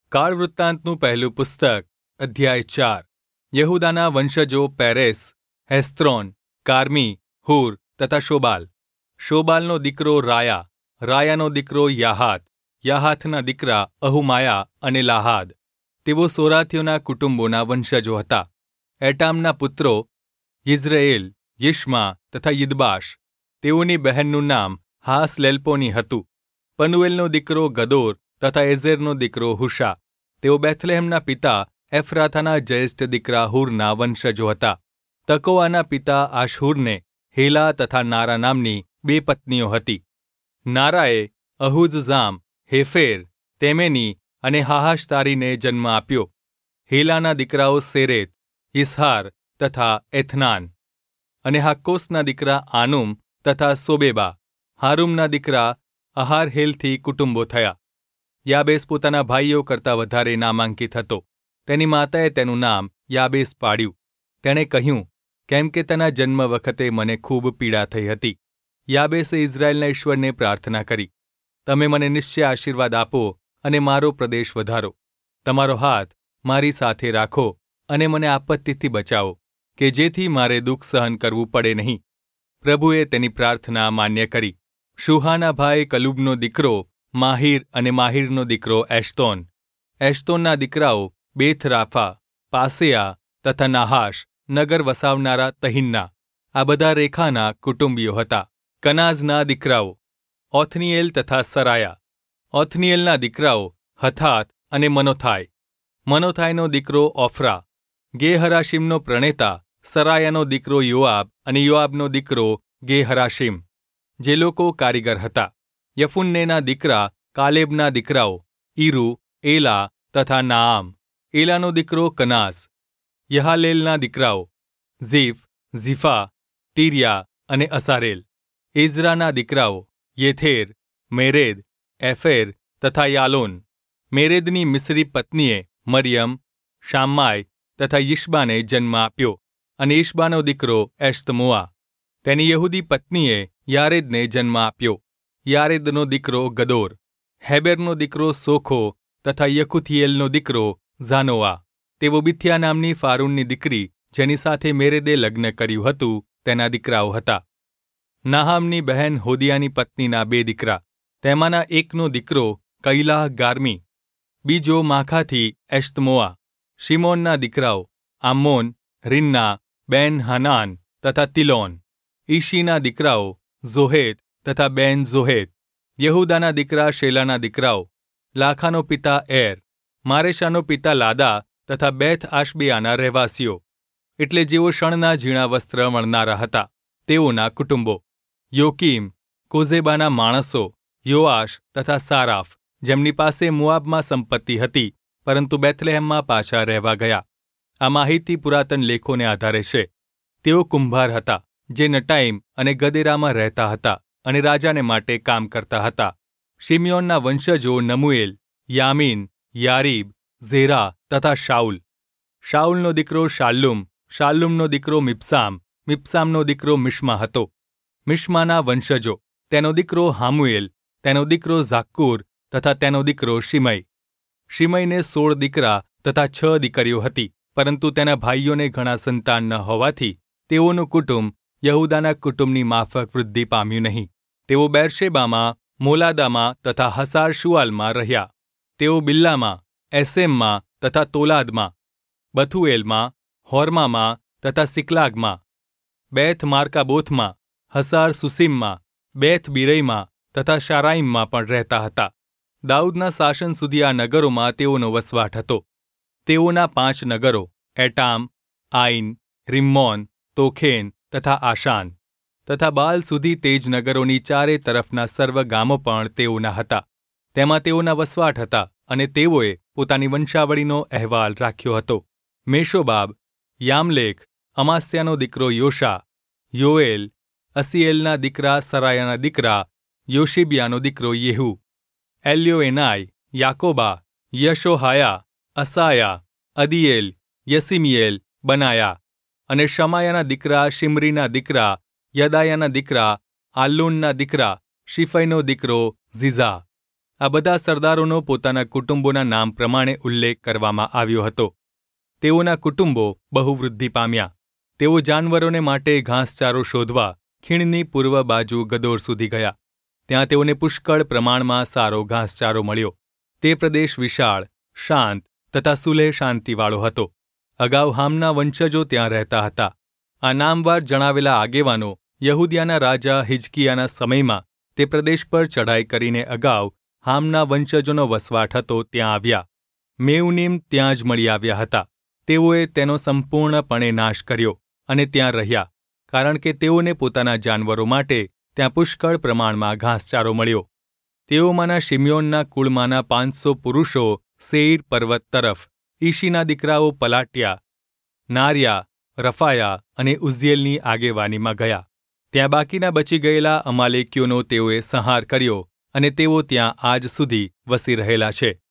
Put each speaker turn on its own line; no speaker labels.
કાળ વૃત્તાંતનું પહેલું પુસ્તક અધ્યાય 4 યહૂદાના વંશજો પેરેસ, હેસ્ત્રોન, કાર્મી, હૂર તથા શોબાલ. શોબાલનો દીકરો રાયા, રાયાનો દીકરો યાહાત, યાહાથના દીકરા અહુમાયા અને લાહાદ. તેઓ સોરાથીઓના કુટુંબોના વંશજો હતા. એટામના પુત્રો યિઝરેલ, યિશ્મા તથા યિદબાશ. તેઓની બહેનનું નામ હાસલેલ્પોની હતું. પનુએલનો દીકરો ગદોર તથા એઝેરનો દીકરો હુશા. તેઓ બેથલેહેમના પિતા એફ્રાથાના જ્યેષ્ઠ દીકરા હૂરના વંશજો હતા. તકોઆના પિતા આશહૂરને હેલા તથા નારા નામની 2 પત્નીઓ હતી. નારાએ અહુઝઝામ, હેફેર, તેમેની અને હાહાશતારીને જન્મ આપ્યો. હેલાના દીકરાઓ સેરેત, યિસ્હાર તથા એથનાન. અને હાક્કોસના દીકરા આનુમ તથા સોબેબા. હારૂમના દીકરા અહારહેલથી કુટુંબો થયા. યાબેસ પોતાના ભાઈઓ કરતાં વધારે નામાંકિત હતો. તેની માતાએ તેનું નામ યાબેસ પાડ્યું. તેણે કહ્યું, કેમ કે તેના જન્મ વખતે મને ખૂબ પીડા થઈ હતી. યાબેસે ઇઝરાયેલના ઈશ્વરને પ્રાર્થના કરી, તમે મને નિશ્ચય આશીર્વાદ આપો અને મારો પ્રદેશ વધારો. તમારો હાથ મારી સાથે રાખો અને મને આપત્તિથી બચાવો, કે જેથી મારે દુઃખ સહન કરવું પડે નહીં. પ્રભુએ તેની પ્રાર્થના માન્ય કરી. શુહાના ભાઈ કલુબનો દીકરો માહીર અને માહીરનો દીકરો એશ્તોન. એશ્તોનના દીકરાઓ બેથરાફા, પાસેયા તથા નાહાશ, નગર વસાવનારા તહિન્ના. આ બધા રેખાના કુટુંબીઓ હતા. કનાઝના દીકરાઓ ઓથનીએલ તથા સરાયા. ઓથનીએલના દીકરાઓ હથાત અને મનોથાય. મનોથાયનો દીકરો ઓફરા. ગેહરાશીમનો પ્રણેતા સરાયાનો દીકરો યોઆબ અને યોઆબનો દીકરો ગેહરાશીમ, જે લોકો કારીગર હતા. યફુન્નેના દીકરા કાલેબના દીકરાઓ ઈરુ, એલા તથા નાઆમ. એલાનો દીકરો કનાસ. યહાલેલના દીકરાઓ ઝીફ, ઝીફા, તીર્યા અને અસારેલ. એઝરાના દીકરાઓ યેથેર, મેરેદ, એફેર તથા યાલોન. મેરેદની મિસ્રી પત્નીએ મરિયમ, શામ્માય તથા યિશબાને જન્મ આપ્યો અને યિશબાનો દીકરો એશ્તમોઆ. તેની યહૂદી પત્નીએ યારેદને જન્મ આપ્યો. યારેદનો દીકરો ગદોર. હેબેરનો દીકરો સોખો તથા યકુથિયેલનો દીકરો ઝાનોઆ. તેઓ બિથ્યા નામની ફારૂનની દીકરી, જેની સાથે મેરેદે લગ્ન કર્યું હતું, તેના દીકરાઓ હતા. નાહામની બહેન હોદિયાની પત્નીના 2 દીકરા. તેમાંના એકનો દીકરો કૈલાહ ગાર્મી, બીજો માખાથી એશ્તમોઆ. શિમોનના દીકરાઓ આમ્મોન, રિન્ના, બેન હાનાન તથા તિલોન. ઈશીના દીકરાઓ ઝોહેત તથા બેન ઝોહેત. યહૂદાના દીકરા શેલાના દીકરાઓ લાખાનો પિતા એર, મારેશાનો પિતા લાદા તથા બેથ આશબિયાના રહેવાસીઓ, એટલે જેઓ શણના ઝીણા વસ્ત્ર વણનારા હતા, તેઓના કુટુંબો. યોકીમ, કોઝેબાના માણસો યોઆશ તથા સારાફ, જેમની પાસે મોઆબમાં સંપત્તિ હતી, પરંતુ બેથલેહેમમાં પાછા રહેવા ગયા. આ માહિતી પુરાતન લેખોને આધારે છે. તેઓ કુંભાર હતા, જે નટાઈમ અને ગદેરામાં રહેતા હતા અને રાજાને માટે કામ કરતા હતા. શિમ્યોનના વંશજો નમુએલ, યામીન, યારીબ, ઝેરા તથા શાઉલ. શાઉલનો દીકરો શાલ્લુમ, શાલ્લુમનો દીકરો મિબસામ, મિબસામનો દીકરો મિશ્મા હતો. મિશ્માના વંશજો તેનો દીકરો હામુએલ, તેનો દીકરો ઝાક્કુર તથા તેનો દીકરો શિમય. શિમયને 16 દીકરા તથા 6 દીકરીઓ હતી, પરંતુ તેના ભાઈઓને ઘણા સંતાન ન હોવાથી તેઓનું કુટુંબ યહૂદાના કુટુંબની માફક વૃદ્ધિ પામ્યું નહીં. તેઓ બેરશેબામાં, મોલાદામાં તથા હસાર શુઆલમાં રહ્યા. તેઓ બિલ્લામાં, એસેમમાં તથા તોલાદમાં, બથુએલમાં, હોર્મામાં તથા સિકલાગમાં, બેથ માર્કાબોથમાં, હસાર સુસીમમાં, બેથ બિરઈમાં તથા શારાઈમમાં પણ રહેતા હતા. દાઉદના શાસન સુધી આ નગરોમાં તેઓનો વસવાટ હતો. તેઓના 5 નગરો એટામ, આઈન, રિમ્મોન, તોખેન તથા આશાન તથા બાલ સુધી તે જ નગરોની ચારે તરફના સર્વ ગામો પણ તેઓના હતા. તેમાં તેઓના વસવાટ હતા અને તેઓએ પોતાની વંશાવળીનો અહેવાલ રાખ્યો હતો. મેશોબાબ, યામલેખ, અમાસ્યાનો દીકરો યોશા, યોએલ, અસીએલના દીકરા સરાયાના દીકરા યોશિબિયાનો દીકરો યેહુ, એલ્યોએનાય, યાકોબા, યશોહાયા, અસાયા, અદિયેલ, યસીમિયેલ, બનાયા. અને શમાયાના દીકરા શિમરીના દીકરા યદાયાના દીકરા આલ્લોનના દીકરા શિફઈનો દીકરો ઝીઝા. આ બધા સરદારોનો પોતાના કુટુંબોના નામ પ્રમાણે ઉલ્લેખ કરવામાં આવ્યો હતો. તેઓના કુટુંબો બહુ વૃદ્ધિ પામ્યા. તેઓ જાનવરોને માટે ઘાસચારો શોધવા ખીણની પૂર્વ બાજુ ગદોર સુધી ગયા. ત્યાં તેઓને પુષ્કળ પ્રમાણમાં સારો ઘાસચારો મળ્યો. તે પ્રદેશ વિશાળ, શાંત તથા સુલેહ શાંતિવાળો હતો. અગાઉ હામના વંશજો ત્યાં રહેતા હતા. આ નામવાર જણાવેલા આગેવાનો યહૂદિયાના રાજા હિજકિયાના સમયમાં તે પ્રદેશ પર ચઢાઈ કરીને અગાઉ હામના વંશજોનો વસવાટ હતો ત્યાં આવ્યા. મેઉનીમ ત્યાં જ મળી આવ્યા હતા. તેઓએ તેનો સંપૂર્ણપણે નાશ કર્યો અને ત્યાં રહ્યા, કારણ કે તેઓને પોતાના જાનવરો માટે ત્યાં પુષ્કળ પ્રમાણમાં ઘાસચારો મળ્યો. તેઓમાંના શિમ્યોનના કુળમાંના 500 પુરુષો સેઈર પર્વત તરફ ઈશીના દીકરાઓ પલાટ્યા, નાર્યા, રફાયા અને ઉઝિયેલની આગેવાનીમાં ગયા. ત્યાં બાકીના બચી ગયેલા અમાલેકીઓનો તેઓએ સંહાર કર્યો અને તેઓ ત્યાં આજ સુધી વસી રહેલા છે.